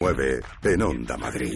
9 en Onda Madrid.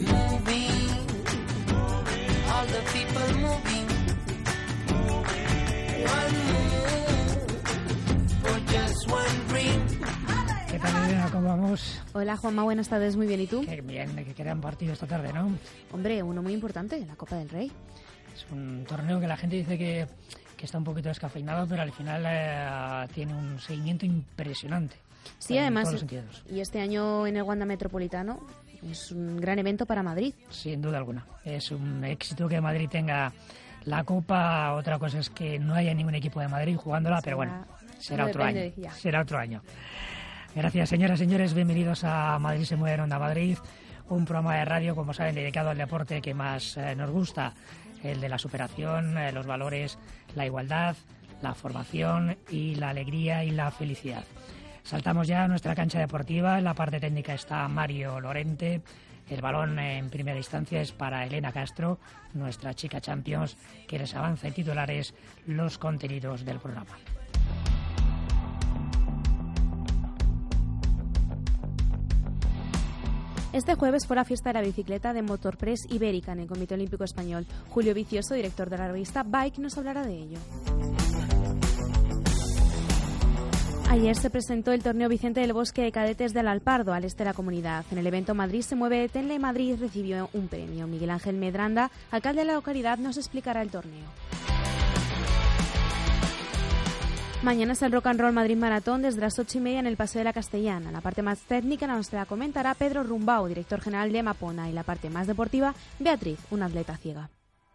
¿Qué tal, Elena? ¿Cómo vamos? Hola, Juanma, buenas tardes. Muy bien, ¿y tú? Qué bien, que quedan partidos esta tarde, ¿no? Hombre, uno muy importante, la Copa del Rey. Es un torneo que la gente dice que está un poquito descafeinado, pero al final tiene un seguimiento impresionante. Sí, además, todos los sentidos. Y este año en el Wanda Metropolitano es un gran evento para Madrid. Sin duda alguna. Es un éxito que Madrid tenga la Copa. Otra cosa es que no haya ningún equipo de Madrid jugándola, pero bueno, será otro año. Será otro año. Gracias, señoras y señores. Bienvenidos a Madrid se mueve en Onda Madrid, un programa de radio, como saben, dedicado al deporte que más nos gusta, el de la superación, los valores, la igualdad, la formación y la alegría y la felicidad. Saltamos ya a nuestra cancha deportiva. En la parte técnica está Mario Lorente. El balón en primera instancia es para Elena Castro, nuestra chica Champions, que les avanza en titulares los contenidos del programa. Este jueves fue la fiesta de la bicicleta de Motorpress Ibérica en el Comité Olímpico Español. Julio Vicioso, director de la revista Bike, nos hablará de ello. Ayer se presentó el torneo Vicente del Bosque de Cadetes del Alpardo, al este de la comunidad. En el evento Madrid se mueve de Tenle Madrid recibió un premio. Miguel Ángel Medranda, alcalde de la localidad, nos explicará el torneo. Mañana es el Rock and Roll Madrid Maratón desde las 8:30 en el Paseo de la Castellana. La parte más técnica nos la comentará Pedro Rumbao, director general de Mapona, y la parte más deportiva, Beatriz, una atleta ciega.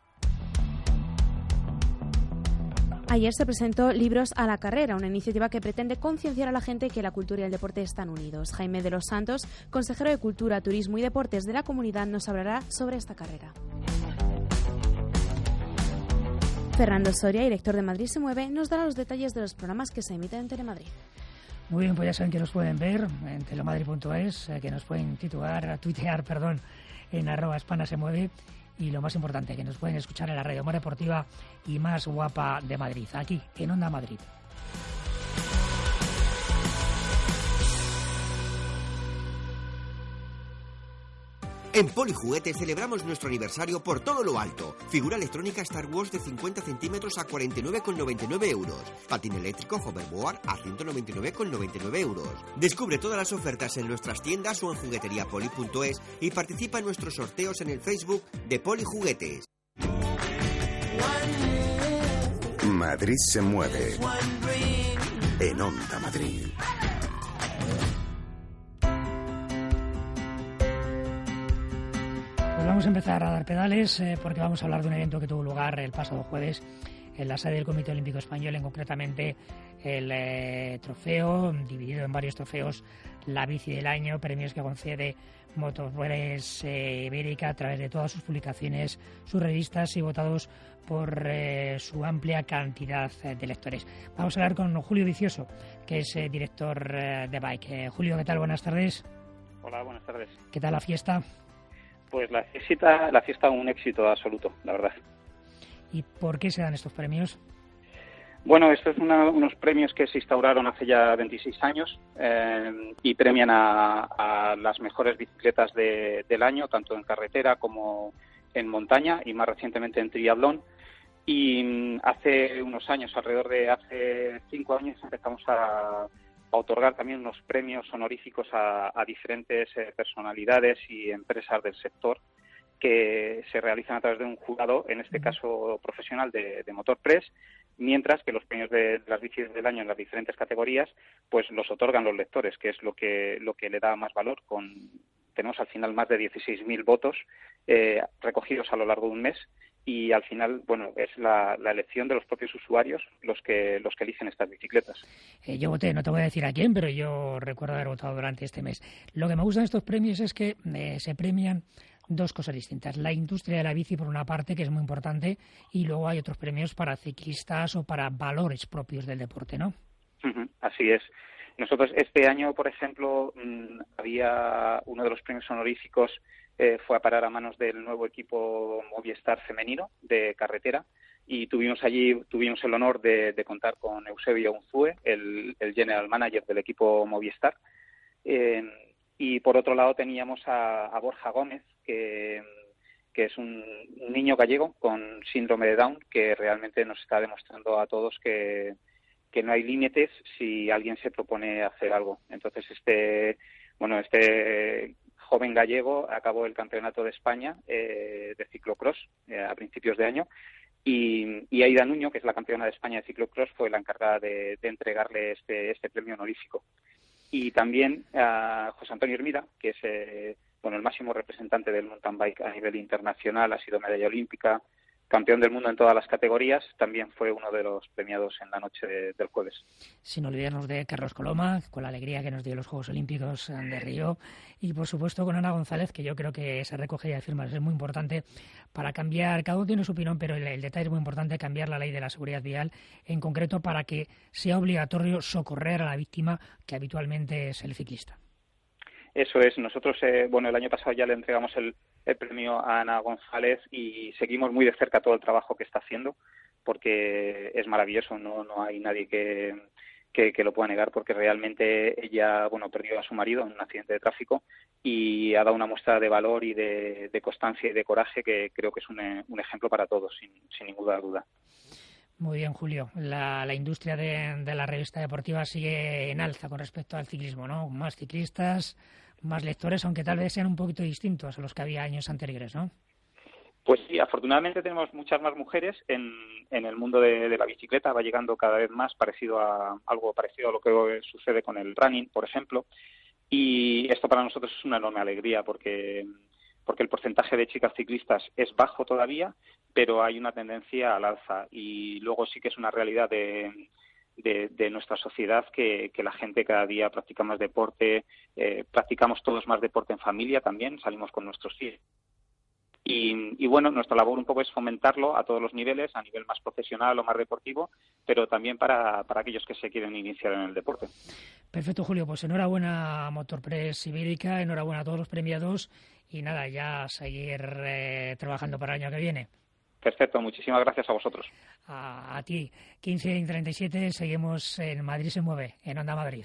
Ayer se presentó Libros a la Carrera, una iniciativa que pretende concienciar a la gente que la cultura y el deporte están unidos. Jaime de los Santos, consejero de Cultura, Turismo y Deportes de la comunidad, nos hablará sobre esta carrera. Fernando Soria, director de Madrid se mueve, nos dará los detalles de los programas que se emiten en Telemadrid. Muy bien, pues ya saben que nos pueden ver en telemadrid.es, que nos pueden tuitear, en @hispanasemueve. Y lo más importante, que nos pueden escuchar en la radio más deportiva y más guapa de Madrid, aquí en Onda Madrid. En Polijuguetes celebramos nuestro aniversario por todo lo alto. Figura electrónica Star Wars de 50 centímetros a 49,99 euros. Patín eléctrico Hoverboard a 199,99 euros. Descubre todas las ofertas en nuestras tiendas o en jugueteriapoli.es y participa en nuestros sorteos en el Facebook de Polijuguetes. Madrid se mueve en Onda Madrid. Pues vamos a empezar a dar pedales porque vamos a hablar de un evento que tuvo lugar el pasado jueves en la sede del Comité Olímpico Español, en concretamente el trofeo, dividido en varios trofeos, la bici del año, premios que concede Motorpress Ibérica a través de todas sus publicaciones, sus revistas y votados por su amplia cantidad de lectores. Vamos a hablar con Julio Vicioso, que es director de Bike. Julio, ¿qué tal? Buenas tardes. Hola, buenas tardes. ¿Qué tal la fiesta? Pues la fiesta un éxito absoluto, la verdad. ¿Y por qué se dan estos premios? Bueno, estos son unos premios que se instauraron hace ya 26 años y premian a las mejores bicicletas del año, tanto en carretera como en montaña y más recientemente en triatlón. Y hace unos años, hace 5 años, empezamos a otorgar también unos premios honoríficos a diferentes personalidades y empresas del sector que se realizan a través de un jurado, en este caso profesional de Motorpress, mientras que los premios de las bicis del año en las diferentes categorías pues los otorgan los lectores, que es lo que le da más valor. Tenemos al final más de 16.000 votos recogidos a lo largo de un mes. Y al final, bueno, es la elección de los propios usuarios los que eligen estas bicicletas. Yo voté, no te voy a decir a quién, pero yo recuerdo haber votado durante este mes. Lo que me gusta de estos premios es que se premian dos cosas distintas. La industria de la bici, por una parte, que es muy importante, y luego hay otros premios para ciclistas o para valores propios del deporte, ¿no? Así es. Nosotros este año, por ejemplo, había uno de los premios honoríficos fue a parar a manos del nuevo equipo Movistar femenino de carretera y tuvimos el honor de contar con Eusebio Unzue, el general manager del equipo Movistar, Y por otro lado teníamos a Borja Gómez, que es un niño gallego con síndrome de Down, que realmente nos está demostrando a todos que no hay límites si alguien se propone hacer algo. Entonces este joven gallego acabó el Campeonato de España de ciclocross a principios de año, y Aida Nuño, que es la campeona de España de ciclocross, fue la encargada de entregarle este premio honorífico. Y también a José Antonio Hermida, que es el máximo representante del mountain bike a nivel internacional, ha sido medalla olímpica, campeón del mundo en todas las categorías, también fue uno de los premiados en la noche del jueves. Sin olvidarnos de Carlos Coloma, con la alegría que nos dio los Juegos Olímpicos de Río, y por supuesto con Ana González, que yo creo que esa recogida de firmas es muy importante para cambiar, cada uno tiene su opinión, pero el detalle es muy importante, cambiar la ley de la seguridad vial, en concreto para que sea obligatorio socorrer a la víctima, que habitualmente es el ciclista. Eso es. Nosotros, el año pasado ya le entregamos el premio a Ana González y seguimos muy de cerca todo el trabajo que está haciendo, porque es maravilloso, no hay nadie que lo pueda negar, porque realmente ella, perdió a su marido en un accidente de tráfico y ha dado una muestra de valor y de constancia y de coraje que creo que es un ejemplo para todos, sin ninguna duda. Muy bien, Julio. La industria de la revista deportiva sigue en alza con respecto al ciclismo, ¿no? Más ciclistas, más lectores, aunque tal vez sean un poquito distintos a los que había años anteriores, ¿no? Pues sí, afortunadamente tenemos muchas más mujeres en el mundo de la bicicleta. Va llegando cada vez más algo parecido a lo que sucede con el running, por ejemplo. Y esto para nosotros es una enorme alegría porque el porcentaje de chicas ciclistas es bajo todavía, pero hay una tendencia al alza. Y luego sí que es una realidad de nuestra sociedad que la gente cada día practica más deporte, practicamos todos más deporte en familia también, salimos con nuestros hijos. Y nuestra labor un poco es fomentarlo a todos los niveles, a nivel más profesional o más deportivo, pero también para aquellos que se quieren iniciar en el deporte. Perfecto, Julio. Pues enhorabuena a Motorpress Ibérica, enhorabuena a todos los premiados y nada, ya seguir trabajando para el año que viene. Perfecto, muchísimas gracias a vosotros. A ti. 15:37, seguimos en Madrid se mueve, en Onda Madrid.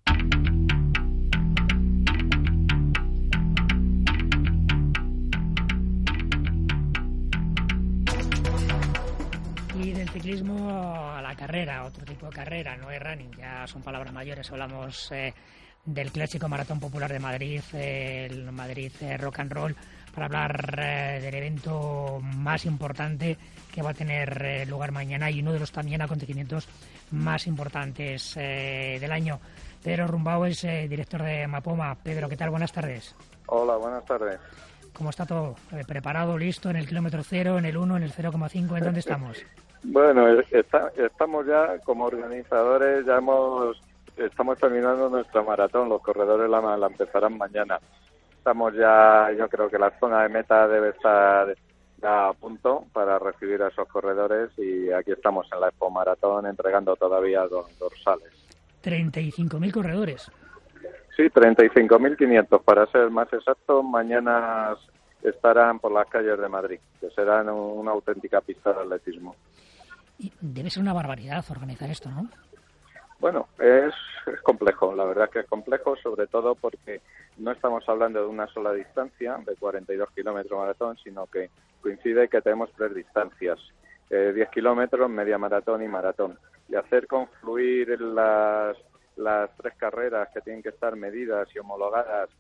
Y del ciclismo a la carrera, otro tipo de carrera, no es running, ya son palabras mayores. Hablamos del clásico Maratón Popular de Madrid, el Madrid Rock and Roll, para hablar del evento más importante que va a tener lugar mañana y uno de los también acontecimientos más importantes del año. Pedro Rumbao es director de Mapoma. Pedro, ¿qué tal? Buenas tardes. Hola, buenas tardes. ¿Cómo está todo? ¿Preparado, listo, en el kilómetro 0, en el 1, en el 0,5? ¿En dónde estamos? Bueno, estamos ya como organizadores, estamos terminando nuestra maratón. Los corredores la empezarán mañana. Estamos ya, yo creo que la zona de meta debe estar ya a punto para recibir a esos corredores y aquí estamos en la Expo Maratón entregando todavía dorsales. 35.000 corredores. Sí, 35.500 para ser más exacto. Mañana estarán por las calles de Madrid, que serán una auténtica pista de atletismo. Y debe ser una barbaridad organizar esto, ¿no? Bueno, es complejo, la verdad que es complejo, sobre todo porque no estamos hablando de una sola distancia, de 42 kilómetros maratón, sino que coincide que tenemos 3 distancias, 10 kilómetros, media maratón y maratón. Y hacer confluir las 3 carreras que tienen que estar medidas y homologadas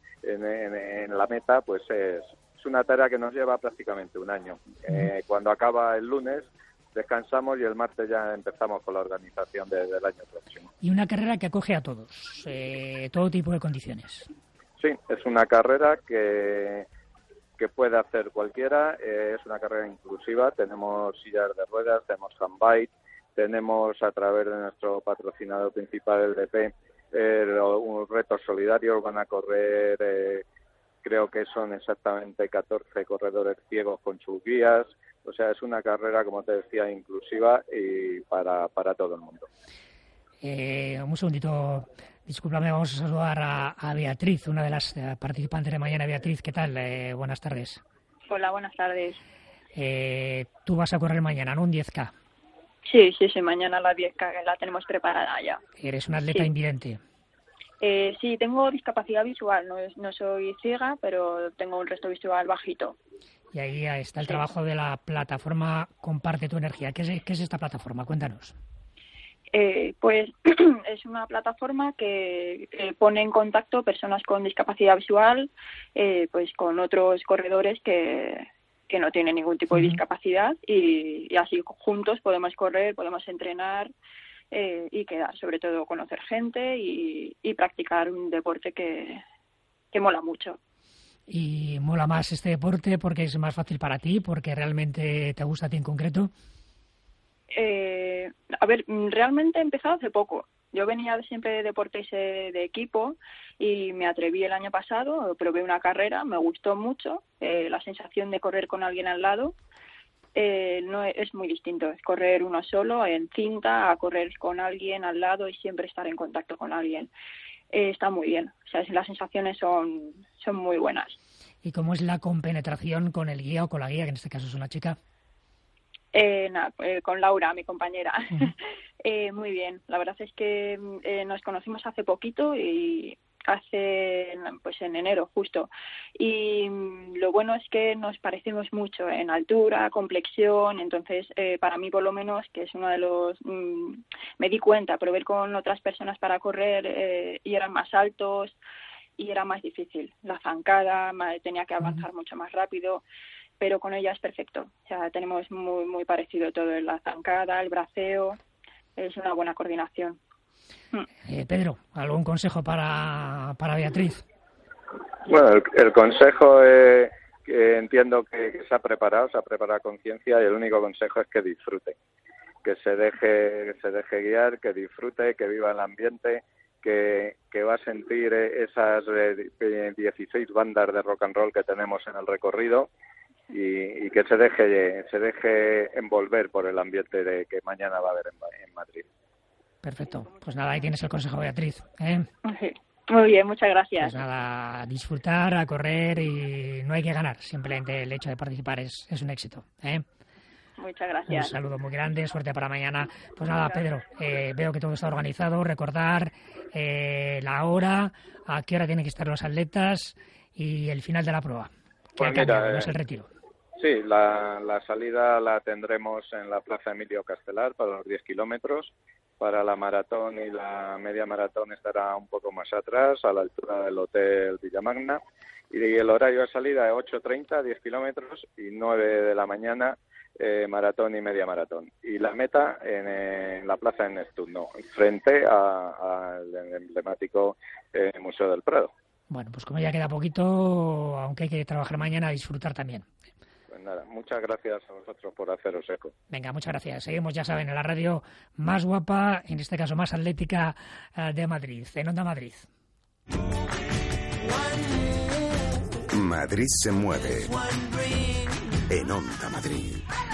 en la meta, pues es una tarea que nos lleva prácticamente un año. Cuando acaba el lunes, descansamos y el martes ya empezamos con la organización del año próximo. Y una carrera que acoge a todos, todo tipo de condiciones. Sí, es una carrera que puede hacer cualquiera, es una carrera inclusiva, tenemos sillas de ruedas, tenemos handbike, tenemos a través de nuestro patrocinador principal, el DP, un reto solidario, van a correr, creo que son exactamente 14 corredores ciegos con sus guías. O sea, es una carrera, como te decía, inclusiva y para todo el mundo. Un segundito, discúlpame, vamos a saludar a Beatriz, una de las participantes de mañana. Beatriz, ¿qué tal? Buenas tardes. Hola, buenas tardes. Tú vas a correr mañana, ¿no? Un 10K. Sí, mañana la 10K la tenemos preparada ya. ¿Eres un atleta invidente? Sí, tengo discapacidad visual, no soy ciega, pero tengo un resto visual bajito. Y ahí está el trabajo de la plataforma Comparte tu Energía. ¿Qué es esta plataforma? Cuéntanos. Pues es una plataforma que pone en contacto personas con discapacidad visual pues con otros corredores que no tienen ningún tipo de discapacidad y así juntos podemos correr, podemos entrenar y quedar, sobre todo conocer gente y practicar un deporte que mola mucho. ¿Y mola más este deporte porque es más fácil para ti, porque realmente te gusta a ti en concreto? A ver, realmente he empezado hace poco. Yo venía siempre de deportes de equipo y me atreví el año pasado, probé una carrera, me gustó mucho, la sensación de correr con alguien al lado no es muy distinto, es correr uno solo en cinta a correr con alguien al lado y siempre estar en contacto con alguien. Está muy bien, o sea, las sensaciones son muy buenas. ¿Y cómo es la compenetración con el guía o con la guía, que en este caso es una chica? Con Laura, mi compañera. Muy bien, la verdad es que nos conocimos hace poquito y en enero justo, y lo bueno es que nos parecemos mucho en altura, complexión, entonces para mí por lo menos, que es uno de los me di cuenta, probé con otras personas para correr y eran más altos y era más difícil, la zancada, tenía que avanzar mucho más rápido, pero con ella es perfecto, o sea, tenemos muy muy parecido todo, en la zancada, el braceo, es una buena coordinación. Pedro, ¿algún consejo para Beatriz? Bueno, el consejo es que entiendo que se ha preparado a conciencia, y el único consejo es que disfrute, que se deje guiar, que disfrute, que viva el ambiente, que va a sentir esas 16 bandas de rock and roll que tenemos en el recorrido y que se deje envolver por el ambiente de que mañana va a haber en Madrid. Perfecto. Pues nada, ahí tienes el consejo, Beatriz. Muy bien, muchas gracias. Pues nada, a disfrutar, a correr y no hay que ganar. Simplemente el hecho de participar es un éxito. Muchas gracias. Un saludo muy grande, suerte para mañana. Pues nada, Pedro, veo que todo está organizado. Recordar la hora, a qué hora tienen que estar los atletas y el final de la prueba. Pues mira, no es el retiro. Sí, la salida la tendremos en la Plaza Emilio Castelar para los 10 kilómetros. Para la maratón y la media maratón estará un poco más atrás, a la altura del Hotel Villamagna. Y el horario de salida es 8:30, 10 kilómetros, y 9 de la mañana, maratón y media maratón. Y la meta en la Plaza de Neptuno, frente al emblemático Museo del Prado. Bueno, pues como ya queda poquito, aunque hay que trabajar mañana, a disfrutar también. Nada, muchas gracias a vosotros por haceros eco. Venga, muchas gracias. Seguimos, ya saben, en la radio más guapa, en este caso más atlética de Madrid, en Onda Madrid. Madrid se mueve en Onda Madrid.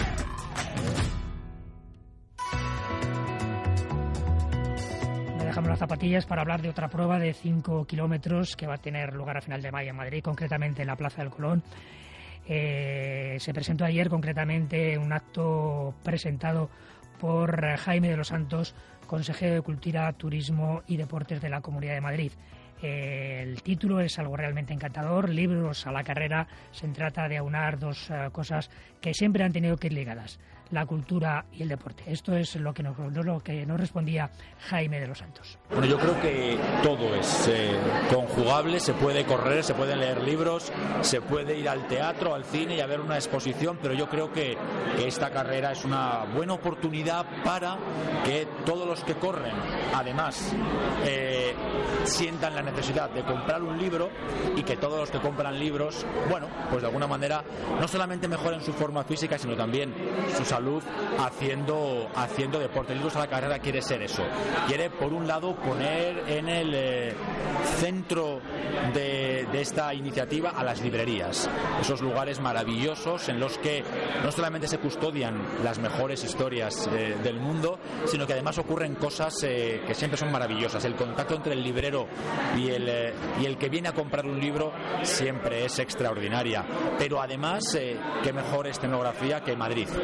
Me dejamos las zapatillas para hablar de otra prueba de 5 kilómetros que va a tener lugar a final de mayo en Madrid, concretamente en la Plaza del Colón. Se presentó ayer concretamente un acto presentado por Jaime de los Santos, consejero de Cultura, Turismo y Deportes de la Comunidad de Madrid. El título es algo realmente encantador, Libros a la carrera. Se trata de aunar dos cosas que siempre han tenido que ir ligadas, la cultura y el deporte. Esto es lo que nos respondía Jaime de los Santos. Bueno, yo creo que todo es conjugable, se puede correr, se pueden leer libros, se puede ir al teatro, al cine y a ver una exposición, pero yo creo que esta carrera es una buena oportunidad para que todos los que corren, además, sientan la necesidad de comprar un libro y que todos los que compran libros, bueno, pues de alguna manera no solamente mejoren su forma física, sino también su salud haciendo deporte. Libros a la carrera quiere ser eso. Quiere, por un lado, poner en el centro de esta iniciativa a las librerías. Esos lugares maravillosos en los que no solamente se custodian las mejores historias del mundo, sino que además ocurren cosas que siempre son maravillosas. El contacto entre el librero y el que viene a comprar un libro siempre es extraordinaria. Pero además, qué mejor escenografía que Madrid.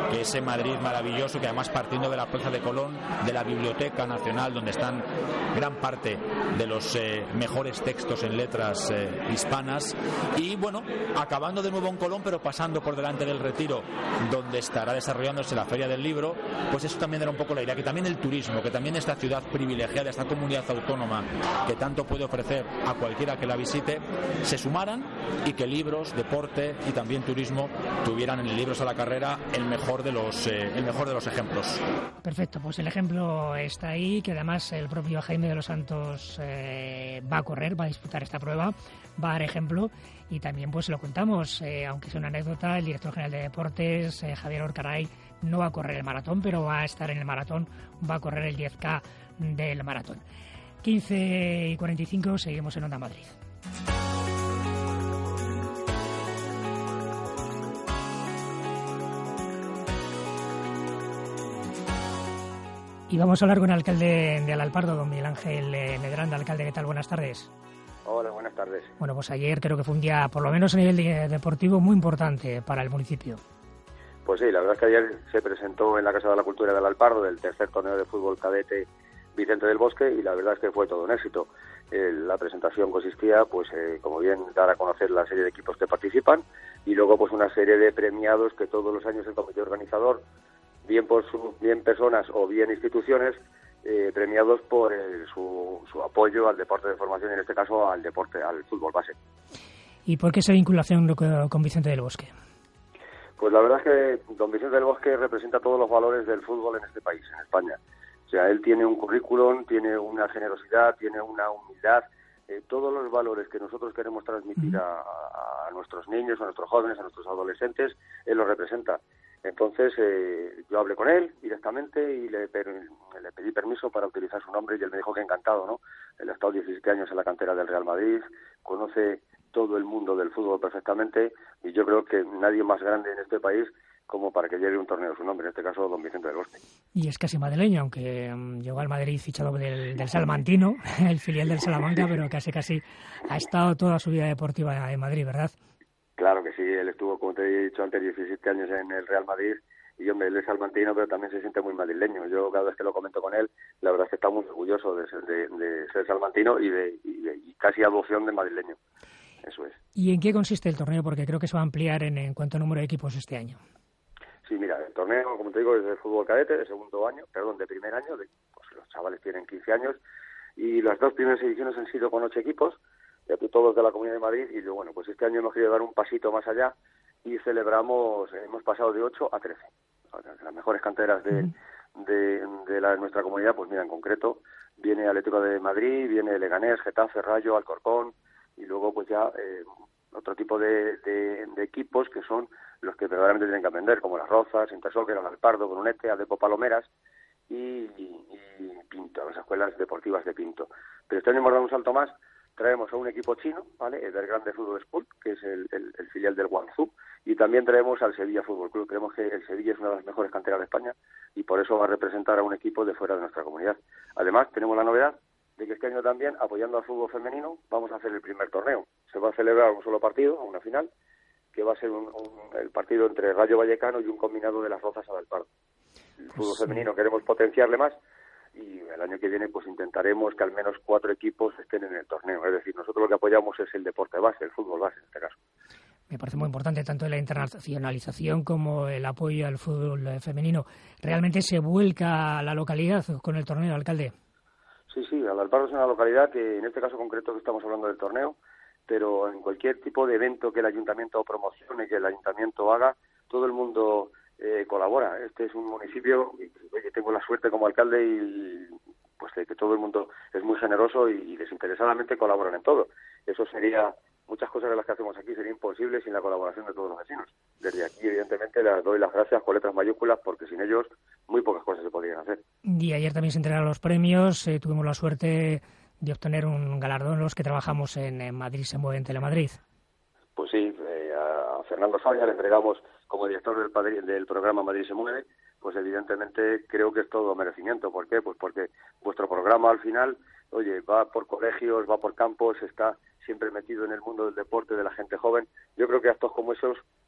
que ese Madrid maravilloso, que además partiendo de la Plaza de Colón, de la Biblioteca Nacional, donde están gran parte de los mejores textos en letras hispanas, y bueno, acabando de nuevo en Colón, pero pasando por delante del Retiro, donde estará desarrollándose la Feria del Libro, pues eso también era un poco la idea, que también el turismo, que también esta ciudad privilegiada, esta comunidad autónoma que tanto puede ofrecer a cualquiera que la visite, se sumaran y que libros, deporte y también turismo tuvieran en Libros a la Carrera el mejor de los ejemplos. Perfecto, pues el ejemplo está ahí, que además el propio Jaime de los Santos va a correr, va a disputar esta prueba, va a dar ejemplo, y también pues lo contamos, aunque sea una anécdota, el director general de Deportes, Javier Orcaray, no va a correr el maratón, pero va a estar en el maratón, va a correr el 10K del maratón. 15:45, seguimos en Onda Madrid. Y vamos a hablar con el alcalde de Alalpardo, don Miguel Ángel Medranda. Alcalde, ¿qué tal? Buenas tardes. Hola, buenas tardes. Bueno, pues ayer creo que fue un día, por lo menos a nivel deportivo, muy importante para el municipio. Pues sí, la verdad es que ayer se presentó en la Casa de la Cultura de Alalpardo el tercer torneo de fútbol cadete Vicente del Bosque, y la verdad es que fue todo un éxito. La presentación consistía, pues como bien, dar a conocer la serie de equipos que participan, y luego pues una serie de premiados que todos los años el comité organizador, bien personas o bien instituciones, premiados por su apoyo al deporte de formación, y en este caso al fútbol base. ¿Y por qué esa vinculación con Vicente del Bosque? Pues la verdad es que don Vicente del Bosque representa todos los valores del fútbol en este país, en España. O sea, él tiene un currículum, tiene una generosidad, tiene una humildad, todos los valores que nosotros queremos transmitir a nuestros niños, a nuestros jóvenes, a nuestros adolescentes, él los representa. Entonces yo hablé con él directamente y le pedí permiso para utilizar su nombre, y él me dijo que encantado, ¿no? Él ha estado 17 años en la cantera del Real Madrid, conoce todo el mundo del fútbol perfectamente, y yo creo que nadie más grande en este país como para que lleve un torneo a su nombre, en este caso don Vicente del Bosque. Y es casi madrileño, aunque llegó al Madrid fichado del Salmantino, el filial del Salamanca, pero casi ha estado toda su vida deportiva en Madrid, ¿verdad? Claro que sí, él estuvo, como te he dicho antes, 17 años en el Real Madrid, y hombre, él es salmantino, pero también se siente muy madrileño. Yo cada vez que lo comento con él, la verdad es que está muy orgulloso de ser salmantino y casi adopción de madrileño. Eso es. ¿Y en qué consiste el torneo? Porque creo que se va a ampliar en cuanto a número de equipos este año. Sí, mira, el torneo, como te digo, es de fútbol cadete, de primer año, pues los chavales tienen 15 años, y las dos primeras ediciones han sido con 8 equipos, todos de la Comunidad de Madrid, y bueno, pues este año hemos querido dar un pasito más allá y hemos pasado de 8 a 13. Las mejores canteras de nuestra comunidad, pues mira, en concreto, viene Atlético de Madrid, viene Leganés, Getafe, Rayo, Alcorcón, y luego pues ya otro tipo de equipos que son los que verdaderamente tienen que aprender, como Las Rozas, Intersol, que era Alalpardo, Brunete, Adepo Palomeras y Pinto, las escuelas deportivas de Pinto. Pero este año hemos dado un salto más, traemos a un equipo chino, ¿vale? El Evergrande Football School, que es el filial del Guangzhou, y también traemos al Sevilla Fútbol Club. Creemos que el Sevilla es una de las mejores canteras de España, y por eso va a representar a un equipo de fuera de nuestra comunidad. Además, tenemos la novedad de que este año también, apoyando al fútbol femenino, vamos a hacer el primer torneo. Se va a celebrar un solo partido, una final, que va a ser el partido entre Rayo Vallecano y un combinado de Las Rozas a Alalpardo. El fútbol femenino queremos potenciarle más, y el año que viene pues intentaremos que al menos 4 equipos estén en el torneo. Es decir, nosotros lo que apoyamos es el deporte base, el fútbol base en este caso. Me parece muy importante tanto la internacionalización como el apoyo al fútbol femenino. ¿Realmente se vuelca la localidad con el torneo, alcalde? Sí, Alalpardo es una localidad que, en este caso concreto que estamos hablando del torneo, pero en cualquier tipo de evento que el ayuntamiento promocione, que el ayuntamiento haga, todo el mundo colabora. Este es un municipio que tengo la suerte como alcalde y pues de que todo el mundo es muy generoso y desinteresadamente colaboran en todo. Eso sería, muchas cosas de las que hacemos aquí sería imposible sin la colaboración de todos los vecinos. Desde aquí, evidentemente, les doy las gracias con letras mayúsculas, porque sin ellos muy pocas cosas se podrían hacer. Y ayer también se entregaron los premios, tuvimos la suerte de obtener un galardón los que trabajamos en Madrid se mueve en Telemadrid. Pues sí, a Fernando Soria le entregamos como director del programa Madrid se mueve, pues evidentemente creo que es todo merecimiento. ¿Por qué? Pues porque vuestro programa al final, oye, va por colegios, va por campos, está siempre metido en el mundo del deporte, de la gente joven. Yo creo que actos como esos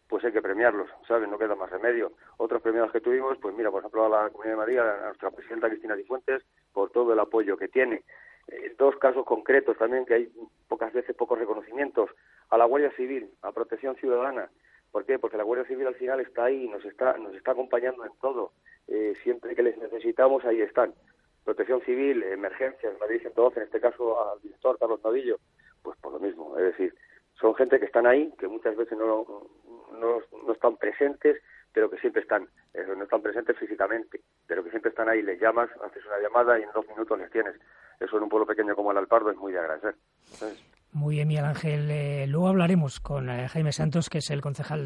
pues hay que premiarlos, ¿sabes? No queda más remedio. Otros premiados que tuvimos, pues mira, por ejemplo, a la Comunidad de Madrid, a nuestra presidenta Cristina Cifuentes, por todo el apoyo que tiene. Dos casos concretos también, que hay pocas veces pocos reconocimientos, a la Guardia Civil, a Protección Ciudadana. ¿Por qué? Porque la Guardia Civil al final está ahí, nos está acompañando en todo. Siempre que les necesitamos, ahí están. Protección Civil, emergencias, Madrid 112, en este caso al director Carlos Novillo, pues por lo mismo. Es decir, son gente que están ahí, que muchas veces no están presentes, pero que siempre están. No están presentes físicamente, pero que siempre están ahí. Les llamas, haces una llamada y en 2 minutos les tienes. Eso en un pueblo pequeño como el Alpardo es muy de agradecer. ¿Sabes? Muy bien, Miguel Ángel. Luego hablaremos con Jaime Santos, que es el consejero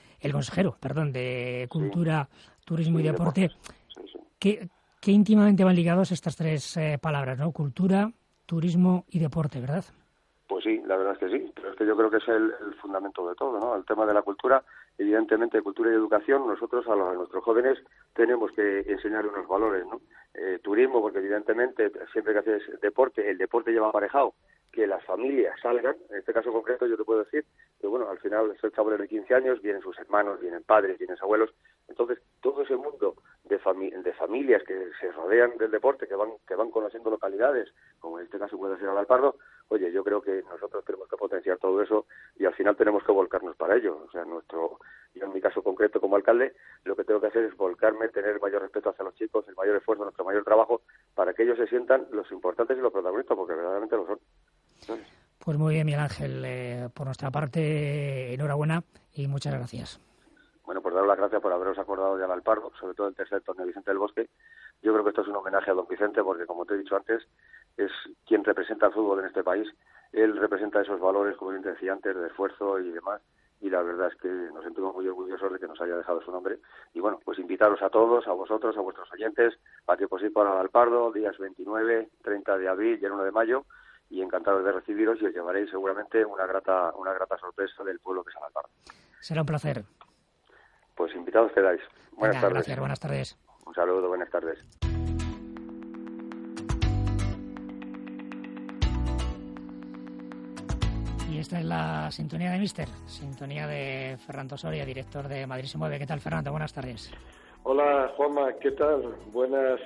de Cultura, Turismo y Deporte. Sí. Que íntimamente van ligados estas 3 palabras, ¿no? Cultura, turismo y deporte, ¿verdad? Pues sí, la verdad es que sí, pero es que yo creo que es el fundamento de todo, ¿no? El tema de la cultura, evidentemente, cultura y educación, nosotros a nuestros jóvenes tenemos que enseñar unos valores, ¿no? Turismo, porque evidentemente siempre que haces deporte, el deporte lleva aparejado que las familias salgan. En este caso concreto yo te puedo decir que, bueno, al final es el chavalero de 15 años, vienen sus hermanos, vienen padres, vienen abuelos, entonces todo ese mundo de familias que se rodean del deporte, que van conociendo localidades, como en este caso puede ser el Alpardo, oye, yo creo que nosotros tenemos que potenciar todo eso y al final tenemos que volcarnos para ello. O sea, yo en mi caso concreto como alcalde, lo que tengo que hacer es volcarme, tener mayor respeto hacia los chicos, el mayor esfuerzo, nuestro mayor trabajo, para que ellos se sientan los importantes y los protagonistas, porque verdaderamente lo son. ¿Sabes? Pues muy bien, Miguel Ángel, por nuestra parte, enhorabuena y muchas gracias. Bueno, pues daros las gracias por haberos acordado de al Alpardo, sobre todo el tercer torneo Vicente del Bosque. Yo creo que esto es un homenaje a don Vicente, porque como te he dicho antes, es quien representa el fútbol en este país. Él representa esos valores, como bien te decía antes, de esfuerzo y demás. Y la verdad es que nos sentimos muy orgullosos de que nos haya dejado su nombre. Y bueno, pues invitaros a todos, a vosotros, a vuestros oyentes, a que poséis para el Alpardo, días 29, 30 de abril y el 1 de mayo. Y encantados de recibiros y os llevaréis seguramente una grata sorpresa del pueblo que es el Alpardo. Será un placer. Pues invitados quedáis. Buenas tardes. Gracias, buenas tardes. Un saludo, buenas tardes. Y esta es la sintonía de Míster, sintonía de Fernando Soria, director de Madrid se mueve. ¿Qué tal, Fernando? Buenas tardes. Hola, Juanma, ¿qué tal? Buenas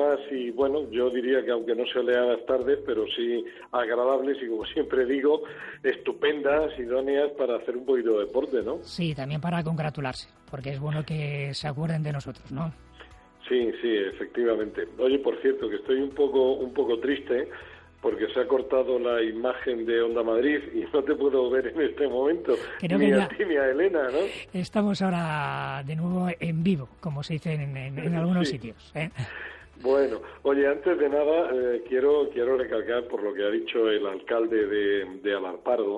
y bueno, yo diría que aunque no soleadas tardes, pero sí agradables y como siempre digo, estupendas, idóneas para hacer un poquito de deporte, ¿no? Sí, también para congratularse, porque es bueno que se acuerden de nosotros, ¿no? Sí, efectivamente. Oye, por cierto, que estoy un poco triste porque se ha cortado la imagen de Onda Madrid y no te puedo ver en este momento. Creo ni a ti ni a Elena, ¿no? Estamos ahora de nuevo en vivo, como se dice en algunos sitios, ¿eh? Bueno, oye, antes de nada quiero recalcar por lo que ha dicho el alcalde de Alpardo,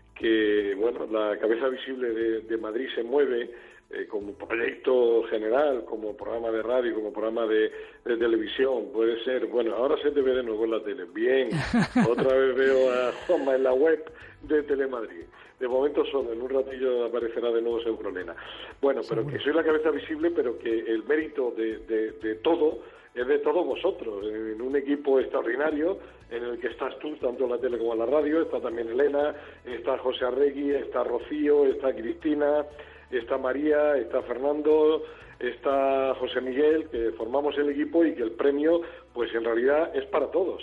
que bueno, la cabeza visible de Madrid se mueve como proyecto general, como programa de radio, como programa de televisión, puede ser, bueno, ahora se te ve de nuevo en la tele, bien, otra vez veo a Juanma en la web de Telemadrid, de momento solo, en un ratillo aparecerá de nuevo Eurolena. Bueno, pero que soy la cabeza visible, pero que el mérito de todo es de todos vosotros, en un equipo extraordinario en el que estás tú, tanto en la tele como en la radio, está también Elena, está José Arregui, está Rocío, está Cristina, está María, está Fernando, está José Miguel, que formamos el equipo y que el premio, pues en realidad es para todos.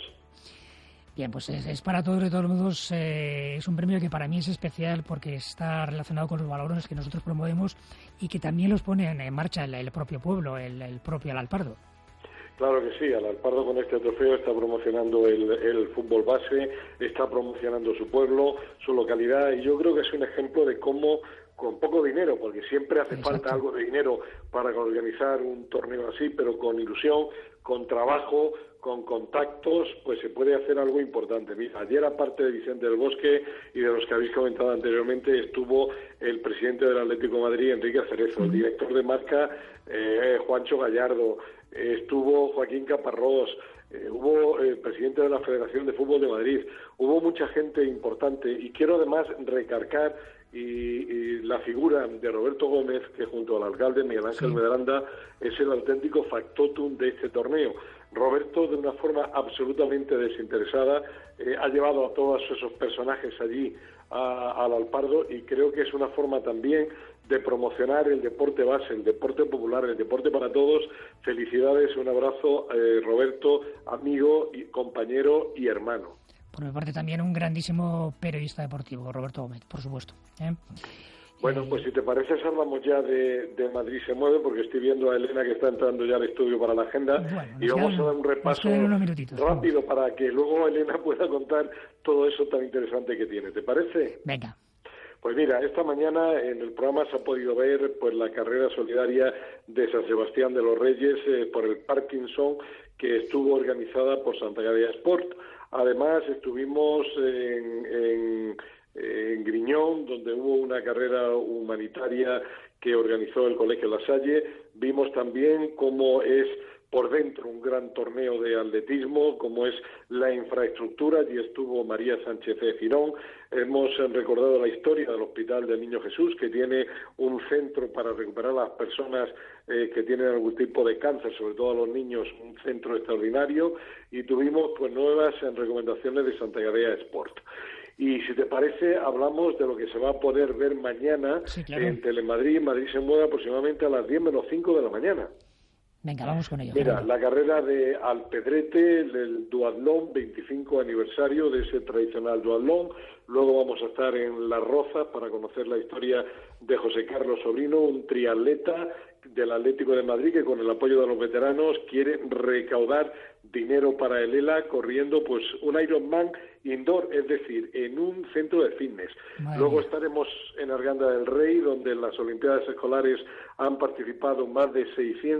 Bien, pues es para todos, de todos modos, es un premio que para mí es especial porque está relacionado con los valores que nosotros promovemos y que también los pone en marcha el propio pueblo, el propio Alpardo. Claro que sí, Alpardo con este trofeo está promocionando el fútbol base, está promocionando su pueblo, su localidad, y yo creo que es un ejemplo de cómo con poco dinero, porque siempre hace falta algo de dinero para organizar un torneo así, pero con ilusión, con trabajo, con contactos, pues se puede hacer algo importante. Mira, ayer, aparte de Vicente del Bosque y de los que habéis comentado anteriormente, estuvo el presidente del Atlético de Madrid, Enrique Cerezo, el director de marca, Juancho Gallardo, estuvo Joaquín Caparrós, hubo el presidente de la Federación de Fútbol de Madrid, hubo mucha gente importante, y quiero además recalcar y la figura de Roberto Gómez, que junto al alcalde Miguel Ángel Medranda es el auténtico factotum de este torneo. Roberto, de una forma absolutamente desinteresada, ha llevado a todos esos personajes allí al Alpardo, y creo que es una forma también de promocionar el deporte base, el deporte popular, el deporte para todos. Felicidades, un abrazo, Roberto, amigo, y compañero y hermano. Por mi parte también un grandísimo periodista deportivo, Roberto Gómez, por supuesto. Bueno, pues si te parece, hablamos ya de Madrid se mueve, porque estoy viendo a Elena que está entrando ya al estudio para la agenda, y vamos a dar un repaso rápido para que luego Elena pueda contar todo eso tan interesante que tiene. ¿Te parece? Venga. Pues mira, esta mañana en el programa se ha podido ver pues la carrera solidaria de San Sebastián de los Reyes por el Parkinson, que estuvo organizada por Santa Gadea Sport. Además estuvimos en Griñón, donde hubo una carrera humanitaria que organizó el Colegio La Salle. Vimos también cómo es por dentro un gran torneo de atletismo, cómo es la infraestructura. Allí estuvo María Sánchez de Girón. Hemos recordado la historia del Hospital del Niño Jesús, que tiene un centro para recuperar a las personas que tienen algún tipo de cáncer, sobre todo a los niños, un centro extraordinario. Y tuvimos pues nuevas recomendaciones de Santa Gadea Sport. Y si te parece, hablamos de lo que se va a poder ver mañana en Telemadrid. Madrid se mueve aproximadamente a las 10 menos 5 de la mañana. Venga, vamos con ello. Mira, la carrera de Alpedrete, el duatlón, 25 aniversario de ese tradicional duatlón. Luego vamos a estar en Las Rozas para conocer la historia de José Carlos Sobrino, un triatleta del Atlético de Madrid que con el apoyo de los veteranos quiere recaudar dinero para el ELA corriendo pues un Ironman indoor, es decir, en un centro de fitness. Luego estaremos en Arganda del Rey, donde en las Olimpiadas Escolares han participado más de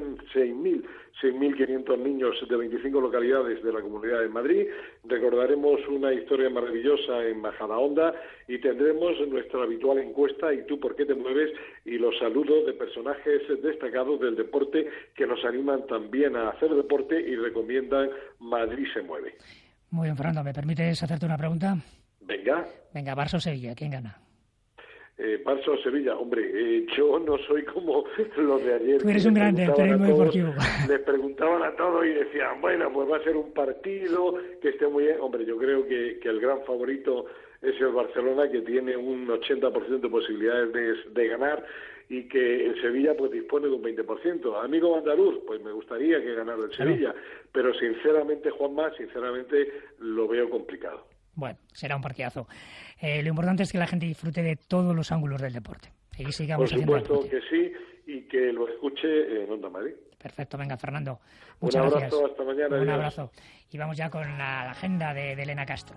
6.500 niños de 25 localidades de la Comunidad de Madrid. Recordaremos una historia maravillosa en Majadahonda y tendremos nuestra habitual encuesta ¿y tú por qué te mueves? Y los saludos de personajes destacados del deporte que nos animan también a hacer deporte y recomiendan Madrid se mueve. Muy bien, Fernando, ¿me permites hacerte una pregunta? Venga. Venga, Barça o Sevilla, ¿quién gana? Barça o Sevilla, hombre, yo no soy como los de ayer. Tú eres un grande, tú eres muy deportivo. Les preguntaban a todos y decían, bueno, pues va a ser un partido que esté muy bien. Hombre, yo creo que el gran favorito es el Barcelona, que tiene un 80% de posibilidades de ganar, y que el Sevilla pues dispone de un 20%. Amigo andaluz, pues me gustaría que ganara el Sevilla, pero sinceramente, Juanma, lo veo complicado. Bueno, será un partidazo. Lo importante es que la gente disfrute de todos los ángulos del deporte. Y sigamos por supuesto que sí, y que lo escuche en Onda Madrid. Perfecto, venga, Fernando. Muchas gracias. Un abrazo, hasta mañana. Un abrazo. Y vamos ya con la agenda de Elena Castro.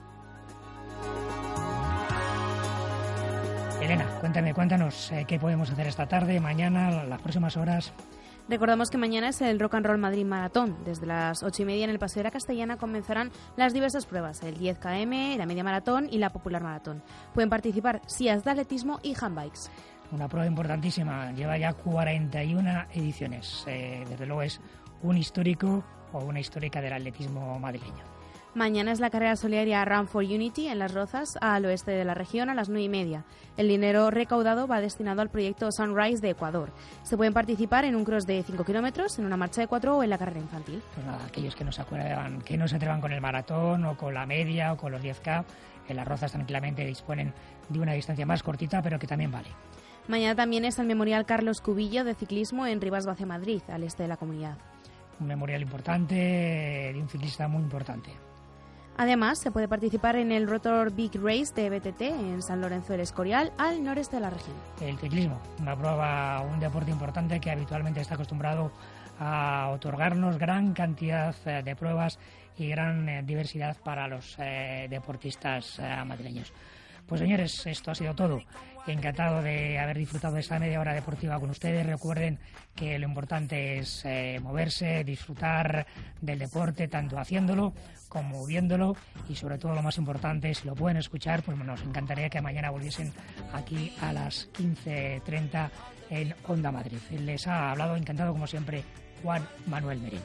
Elena, cuéntanos qué podemos hacer esta tarde, mañana, las próximas horas. Recordamos que mañana es el Rock and Roll Madrid Maratón. Desde las 8:30 en el Paseo de la Castellana comenzarán las diversas pruebas, el 10 km, la media maratón y la popular maratón. Pueden participar sillas de atletismo y handbikes. Una prueba importantísima, lleva ya 41 ediciones. Desde luego es un histórico o una histórica del atletismo madrileño. Mañana es la carrera solidaria Run for Unity en Las Rozas, al oeste de la región, a las 9:30. El dinero recaudado va destinado al proyecto Sunrise de Ecuador. Se pueden participar en un cross de 5 kilómetros, en una marcha de 4 o en la carrera infantil. Pues nada, aquellos que no se atrevan con el maratón o con la media o con los 10K, en Las Rozas tranquilamente disponen de una distancia más cortita, pero que también vale. Mañana también es el Memorial Carlos Cubillo de ciclismo en Ribas-Bace, Madrid, al este de la comunidad. Un memorial importante, de un ciclista muy importante. Además, se puede participar en el Rotor Big Race de BTT en San Lorenzo del Escorial, al noreste de la región. El ciclismo, una prueba, un deporte importante que habitualmente está acostumbrado a otorgarnos gran cantidad de pruebas y gran diversidad para los deportistas madrileños. Pues señores, esto ha sido todo. Encantado de haber disfrutado de esta media hora deportiva con ustedes. Recuerden que lo importante es moverse, disfrutar del deporte, tanto haciéndolo como viéndolo, y sobre todo lo más importante, si lo pueden escuchar, pues nos encantaría que mañana volviesen aquí a las 15:30 en Onda Madrid. Les ha hablado, encantado como siempre, Juan Manuel Merino.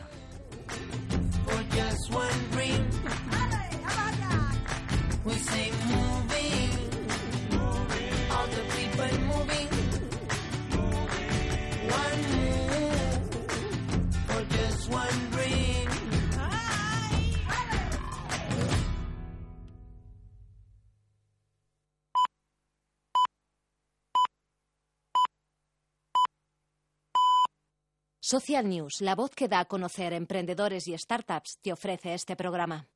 Social News, la voz que da a conocer emprendedores y startups, te ofrece este programa.